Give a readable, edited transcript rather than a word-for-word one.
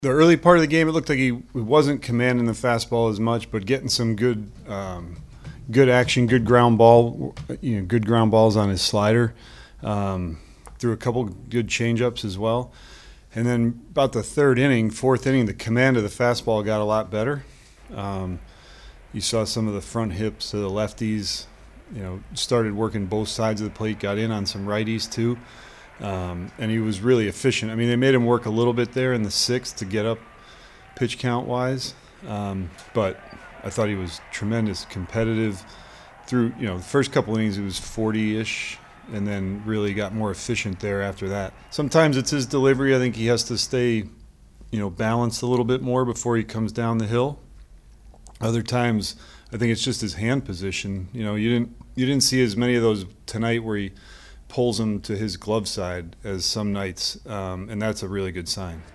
The early part of the game, it looked like he wasn't commanding the fastball as much, but getting some good action, good ground ball, good ground balls on his slider. Threw a couple good changeups as well. And then about the fourth inning, the command of the fastball got a lot better. You saw some of the front hips of the lefties, started working both sides of the plate, got in on some righties too. And he was really efficient. I mean, they made him work a little bit there in the sixth to get up pitch count wise. But I thought he was tremendous, competitive. Through, the first couple innings, it was 40-ish, and then really got more efficient there after that. Sometimes it's his delivery. I think he has to stay, balanced a little bit more before he comes down the hill. Other times, I think it's just his hand position. You didn't see as many of those tonight where he pulls him to his glove side as some nights, and that's a really good sign.